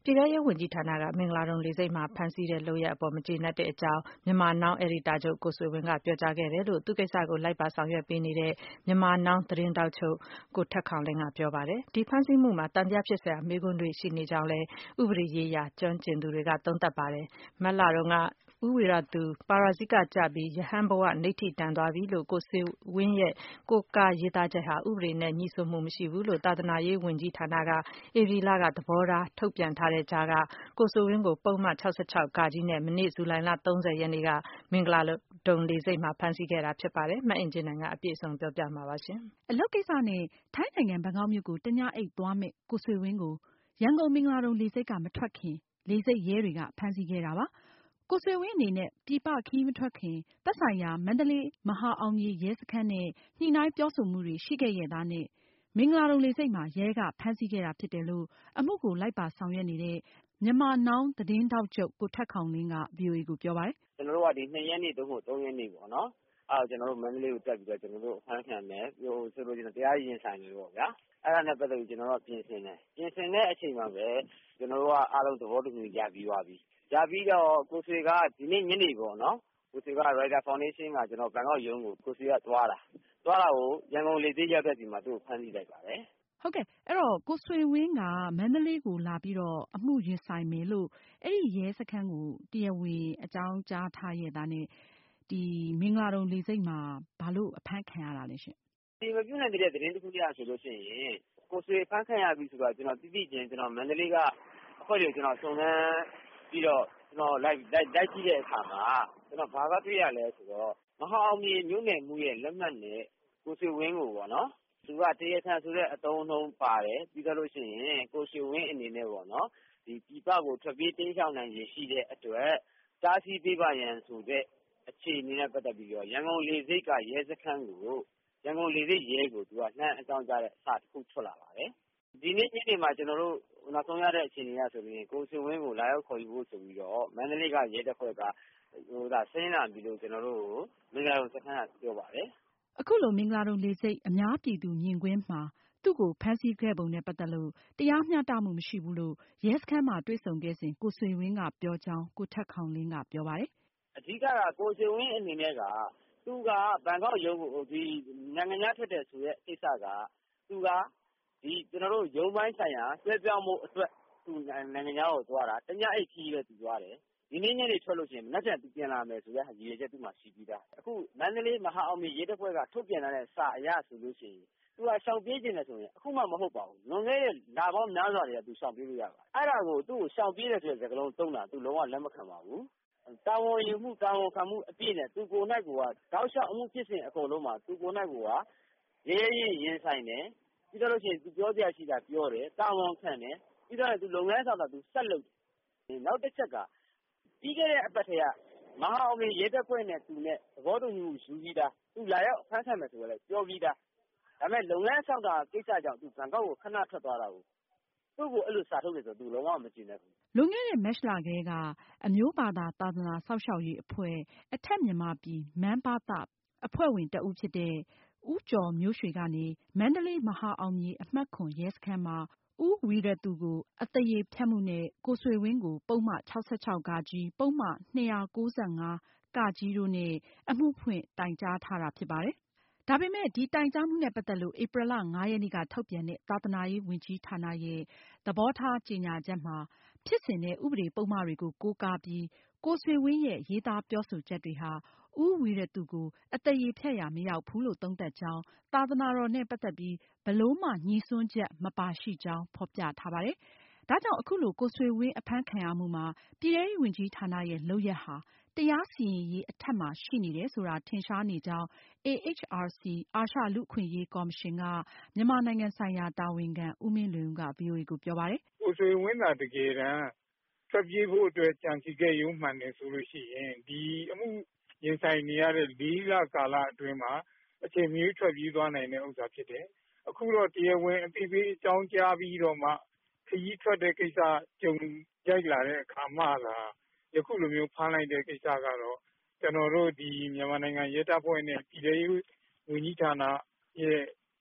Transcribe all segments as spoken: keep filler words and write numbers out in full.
ပြည်ထဲရေးဝန်ကြီးဌာနကမင်္ဂလာဒုံလေဆိပ်မှာဖမ်းဆီးတဲ့လုပ်ရပ်အပေါ်မကျေနပ်တဲ့အကြောင်း Myanmar Now အယ်ဒီတာချုပ်ကိုဆွေဝင်းကပြောကြားခဲ့တယ်လို့သူ့ကိစ္စကိုလိုက်ပါဆောင်ရွက်ပေးနေတဲ့ Myanmar Now သတင်းထောက်ချုပ်ကိုထက်ခေါင်လင်းကပြောပါတယ်။ဒီဖမ်းဆီးမှုမှာသံသယဖြစ်စရာမေးခွန်းတွေရှိနေကြောင်းလည်းဥပဒေရေးရာကျွမ်းကျင်သူတွေကသုံးသပ်ပါတယ်။မတ်လတုန်းကဦးဝီရသူပါရာဇိကကျပြီးရဟန်းဘဝနိဋ္ဌိတန်သွားပြီလို့ကိုဆွေဝင်းရဲ့ကိုးကားရေးသားချက်ဟာဥပဒေနဲ့ညှိစွန်းမှုမရှိဘူးလို့သာသနာရေးဝန်ကြီးဌာနကဧပြီလကသဘောထားထုတ်ပြန်ထားတဲ့ကြားကကိုဆွေဝင်းကိုပုဒ်မ၆၆(က) နဲ့မနေ့ဇူလိုင်လ၃၀ရက်နေ့ကမင်္ဂလာဒုံလေဆိပ်မှာဖမ်းဆီးခဲ့တာဖြစ်ပါတယ်။မအင်ကြင်းနိုင်ကအပြည့်အစုံပြောပြမှာပါရှင်။အလုပ်ကိစ္စနဲ့ထိုင်းနိုင်ငံဘန်ကောက်မြို့ကိုတညအိပ်သွားမယ့်ကိုဆွေဝင်းကိုရန်ကုန်မင်္ဂလာဒုံလေဆိပ်ကမထွက်ခင်လေဆိပ်ရဲတွေကဖမ်းဆီးခဲ့တာပါ။ကိုဆွေဝင်းအနေနဲ့ပြည်ပခရီးမထွက်ခင်သက်ဆိုင်ရာမန္တလေးမဟာအောင်မြေရဲစခန်းနဲ့ညှိနှိုင်းပြောဆိုမှုတွေရှိခဲ့ရဲ့သားနဲ့မင်္ဂလာဒုံလေဆိပ်မှာရဲကဖမ်းဆီးခဲ့တာဖြစ်တယ်လို့အမှုကိုလိုက်ပါဆောင်ရွက်နေတဲ့ Myanmar Now သတင်းထောက်ချုပ်ကိုထက်ခေါင်လင်းက ဗွီအိုအေကိုပြောပါတယ်။ကျနော်တို့ကဒီနှစ်ရက်နေ့သို့မဟုတ်သုံးရက်နေ့ပေါ့နော်။အဲဒါကျနော်တို့မန္တလေးကိုတက်ပြီးတော့ကျနော်တို့အဖမ်းခံမယ်။ဆိုလိုချင်တာတရားရင်ဆိုင်မယ်ပေါ့ဗျာ။အဲဒါနဲ့ပတ်သက်ပြီးကျနော်တို့ကပြင်ဆင်တယ်။ပြင်ဆင်တဲ့အချိန်မှာပဲကျနော်တို့ကအားလုံးသဘောတူညီရပြီးသွားပြီ။ရပြီးတော့ကိုဆွေကဒီနေ့ညနေပေါ့နော်။ကိုဆွေက Rider Foundation ကကျနော်ဘန်ကောက်ရုံးကိုကိုဆွေကသွားတာ။သွားတာကိုရန်ကုန်လေဆိပ်ရောက်တဲ့ဒီမှာသူ့ကိုဖမ်းဆီးလိုက်ပါတယ်။ဟုတ်ကဲ့အဲ့တော့ကိုဆွေဝင်းကမန္တလေးကိုလာပြီးတော့အမှုရင်ဆိုင်မယ်လို့အဲ့ဒီရဲစခန်းကိုတရားဝင်အကြောင်းကြားထားရဲ့သားနဲ့ဒီမင်္ဂလာဒုံလေဆိပ်မှာဘာလို့အဖမ်းခံရတာလဲရှင်။ဒီမပြုနိုင်တဲ့သတင်းတစ်ခုရဆိုလို့ရှိရင်ကိုဆွေဖမ်းခံရပြီဆိုတော့ကျွန်တော်တိတိကျကျကျွန်တော်မန္တလေးကအဖွဲ့တွေကျွန်တော်စုံစမ်းပြီးတော့ကျွန်တော်လိုက်လိုက်လိုက်ကြည့်တဲ့အခါမှာကျွန်တော်ဘာသာတွေ့ရလဲဆိုတော့မဟာအောင်မြေမြို့နယ်မှုရဲ့လက်မှတ်နဲ့ကိုဆွေဝင်းကိုပေါ့နော်သူကတရားခံဆိုတဲ့အတုံးအနှုံးပါတယ်ပြီးတော့လို့ရှိရင်ကိုဆွေဝင်းအနေနဲ့ပေါ့နော်ဒီပြည်ပကိုထွက်ပြေးတင်းရှောင်နိုင်ရရှိတဲ့အတွက်တားဆီးပေးပါရန်ဆိုတဲ့အခြေအနေနဲ့ပတ်သက်ပြီးတော့ရန်ကုန်လေဆိပ်ကရဲစခန်းကိုရန်ကုန်လေဆိပ်ရဲကိုသူကနှမ်းအကြောင်းကြားတဲ့အစတစ်ခုထွက်လာပါတယ်ဒီနေ့ညနေမှာကျွန်တော်တို့နောက်ဆုံးရတဲ့အခြေအနေရဆိုရင်ကိုဆွေဝင်းကိုလာရောက်ခေါ်ယူဖို့ဆိုပြီးတော့မန္တလေးကရဲတပ်ဖွဲ့ကဟိုဒါဆင်းလာပြီးတော့ကျွန်တော်တို့မင်္ဂလာဒုံစခန်းကပြောပါတယ်အခုလိုမင်္ဂလာဒုံလေဆိပ်အများပြည်သူမြင်ကွင်းမှာသူ့ကိုဖမ်းဆီးခဲ့ပုံနဲ့ပတ်သက်လို့တရားမျှတမှုမရှိဘူးလို့ရဲစခန်းမှာတွေ့ဆုံခဲ့စဉ်ကိုဆွေဝင်းကပြောကြောင်းကိုထက်ခေါင်လင်းကပြောပါတယ်အဓိကကကိုဆွေဝင်းအနေနဲ့ကသူကဘန်ကောက်ရုံးကိုဒီနိုင်ငံခြားထွက်တယ်ဆိုတဲ့ကိစ္စကသူကဒီကျွန်တော်တို့ရုံးပိုင်းဆိုင်ရာဆွဲပြောင်းမှုအတွက်သူနိုင်ငံခြားကိုသွားတာတညအိတ်ခီးပဲသူသွားတယ်ဒီနေ့ညနေထွက်လို့ရှိရင်မနက်ဖြန်သူပြန်လာမယ်ဆိုတဲ့ရည်ရွယ်ချက်သူမှရှိပြီးသားအခုမန္တလေးမဟာအောင်မြေရဲတပ်ဖွဲ့ကထုတ်ပြန်လာတဲ့စာအရဆိုလို့ရှိရင်သူကရှောင်ပြေးခြင်းနဲ့ဆိုရင်အခုမှမဟုတ်ပါဘူးလွန်ခဲ့တဲ့လပေါင်းများစွာတွေကသူရှောင်ပြေးလို့ရပါတယ်အဲ့ဒါကိုသူ့ကိုရှောင်ပြေးတယ်ဆိုတဲ့စကားလုံးသုံးတာသူလုံးဝလက်မခံပါဘူးတာဝန်ယူမှုတာဝန်ခံမှုအပြည့်နဲ့သူကိုယ်၌ကိုကတောက်လျှောက်အမှုဖြစ်စဉ်အကုန်လုံးမှာသူကိုယ်၌ကိုကရဲရဲရင်ဆိုင်တယ်ပြီးတော့လို့ရှိရင်သူပြောပြရှိတာပြောတယ်တာဝန်ခံတယ်ပြီးတော့သူလုပ်ငန်းဆောင်တာသူဆက်လုပ်တယ်နောက်တစ်ချက်ကပြီးခဲ့တဲ့အပတ်ထဲကမဟာအောင်မြေရဲတပ်ဖွဲ့နဲ့သူနဲ့သဘောတူညီမှုယူပြီးသားသူလာရောက်ဖမ်းဆံမယ်ဆိုတော့လည်းပြောပြီးသားဒါပေမဲ့လုပ်ငန်းဆောင်တာကိစ္စကြောင့်သူဘန်ကောက်ကိုခဏထွက်သွားတာကိုသူ့ကိုအဲ့လိုစာထုတ်တယ်ဆိုသူလုံးဝမကြည့်နဲ့ဘူးလွန်ခဲ့တဲ့မတ်လကတည်းကအမျိုးဘာသာသာသနာစောင့်ရှောက်ရေးအဖွဲ့အထက်မြန်မာပြည်မန်းဘာသအဖွဲ့ဝင်တဦးဖြစ်တဲ့ဦးကျော်မျိုးရွှေကနေမန္တလေးမဟာအောင်မြေအမှတ်ခွန်ရဲစခန်းမှာဦးဝီရသူကိုအသရေဖျက်မှုနဲ့ကိုဆွေဝင်းကိုပုဒ်မ၆၆(က)ပုဒ်မ၂၉၅(က) တို့နဲ့အမှုဖွင့်တိုင်ကြားထားတာဖြစ်ပါတယ်။ဒါပေမဲ့ဒီတိုင်ကြားမှုနဲ့ပတ်သက်လို့ဧပြီလ၅ရက်နေ့ကထုတ်ပြန်တဲ့သာသနာရေးဝန်ကြီးဌာနရဲ့သဘောထားကြေညာချက်မှာဖြစ်စဉ်နဲ့ဥပဒေပုဒ်မတွေကိုကိုးကားပြီးကိုဆွေဝင်းရဲ့ရေးသားပြောဆိုချက်တွေဟာဦးဝီရသူကိုအသရေဖျက်ရာမရောက်ဘူးလို့သုံးသပ်ကြောင်းသာသနာတော်နဲ့ပတ်သက်ပြီးဘယ်လိုမှညှိစွန်းချက်မပါရှိကြောင်းဖေါ်ပြထားပါတယ်။ဒါကြောင့်အခုလိုကိုဆွေဝင်းအဖမ်းခံရမှုမှာပြည်ထဲရေးဝန်ကြီးဌာနရဲ့လုပ်ရပ်ဟာတရားစီရင်ရေးအထက်မှာရှိနေတယ်ဆိုတာထင်ရှားနေကြောင်း A H R C အာရှလူ့အခွင့်အရေးကော်မရှင်ကမြန်မာနိုင်ငံဆိုင်ရာတာဝန်ခံဦးမင်းလွင်ဦးက ဗွီအိုအေကိုပြောပါတယ်။ကိုဆွေဝင်းသာတကယ်တမ်းထွက်ပြေးဖို့အတွက်ကြံစည်ခဲ့ရုံမှန်တယ်ဆိုလို့ရှိရင်ဒီအမှုရင်ဆိုင်နေရတဲ့လေးလကာလအတွင်းမှာအချိန်မီထွက်ပြေးသွားနိုင်တဲ့ဥစ္စာဖြစ်တယ်။အခုတော့တရားဝင်အသိပေးအကြောင်းကြားပြီးတော့မှခရီးထွက်တဲ့ကိစ္စကြုံရိုက်လာတဲ့အခါမှလာယခုလိုမျိုးဖမ်းလိုက်တဲ့ကိစ္စကတော့ကျွန်တော်တို့ဒီမြန်မာနိုင်ငံရဲတပ်ဖွဲ့နဲ့ပြည်ထောင်စုဝန်ကြီးဌာနရဲ့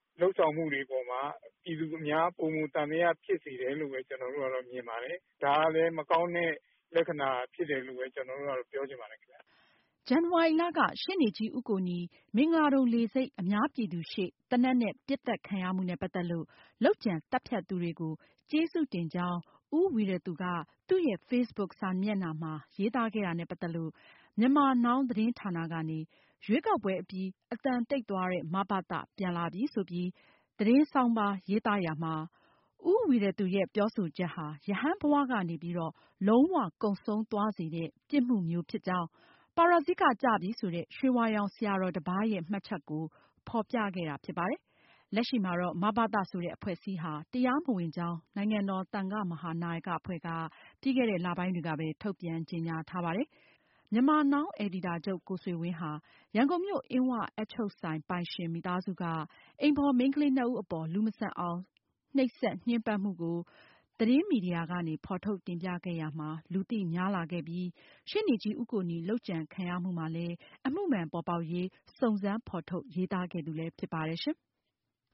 လှုပ်ဆောင်မှုတွေပေါ်မှာပြည်သူအများပုံမှုတန်တရားဖြစ်စေတယ်လို့ပဲကျွန်တော်တို့ကတော့မြင်ပါတယ်။ဒါကလည်းမကောင်းတဲ့လက္ခဏာဖြစ်တယ်လို့ပဲကျွန်တော်တို့ကတော့ပြောချင်ပါတယ်ခင်ဗျာ။ဇန်နဝါရီလက ရှေ့နေကြီးဦးကိုနီ မင်္ဂလာဒုံလေဆိပ်အများပြည်သူရှေ့သေနတ်နဲ့ပစ်သတ်ခံရမှုနဲ့ပတ်သက်လို့ လုပ်ကြံသတ်ဖြတ်သူတွေကိုကျေးဇူးတင်ကြောင်း ဦးဝီရသူက သူ့ရဲ့ Facebook စာမျက်နှာမှာရေးသားခဲ့တာနဲ့ပတ်သက်လို့ Myanmar Now သတင်းဌာနကနေ ရွေးကောက်ပွဲအပြီး အသံတိတ်သွားတဲ့ မဘသ ပြန်လာပြီဆိုပြီး သတင်းဆောင်းပါးရေးသားရာမှာ ဦးဝီရသူရဲ့ပြောဆိုချက်ဟာ ယဟန်ဘဝကနေပြီးတော့ လုံးဝကုန်ဆုံးသွားစေတဲ့ ပြစ်မှုမျိုးဖြစ်ကြောင်း ပါရဇိကကျပြီဆိုတဲ့ ရွှေဝါရောင်ဆရာတော်တပါးရဲ့မှတ်ချက်ကိုဖော်ပြခဲ့တာဖြစ်ပါတယ်။ လက်ရှိမှာတော့ မဘသဆိုတဲ့အဖွဲ့အစည်းဟာ တရားမဝင်ကြောင်း နိုင်ငံတော်သံဃမဟာနာယကအဖွဲ့က ပြီးခဲ့တဲ့လပိုင်းတွေကပဲ ထုတ်ပြန်ကြေညာထားပါတယ်။ Myanmar Now အယ်ဒီတာချုပ် ကိုဆွေဝင်းဟာ ရန်ကုန်မြို့ အင်းဝအပ်ချုပ်ဆိုင်ပိုင်ရှင်မိသားစုက အိမ်ဖော်မိန်းကလေးနှစ်ဦးအပေါ် လူမဆန်အောင်နှိပ်စက်ညှဉ်းပန်းမှုကို သတင်းမီဒီယာကနေ ဖော်ထုတ်တင်ပြခဲ့ရာမှာ လူသိများလာခဲ့ပြီး ရှေ့နေကြီးဦးကိုနီလုပ်ကြံခံရမှုမှာလည်း အမှုမှန်ပေါ်ပေါက်ရေး စုံစမ်းဖော်ထုတ်ရေးသားခဲ့သူလည်းဖြစ်ပါတယ်ရှင်။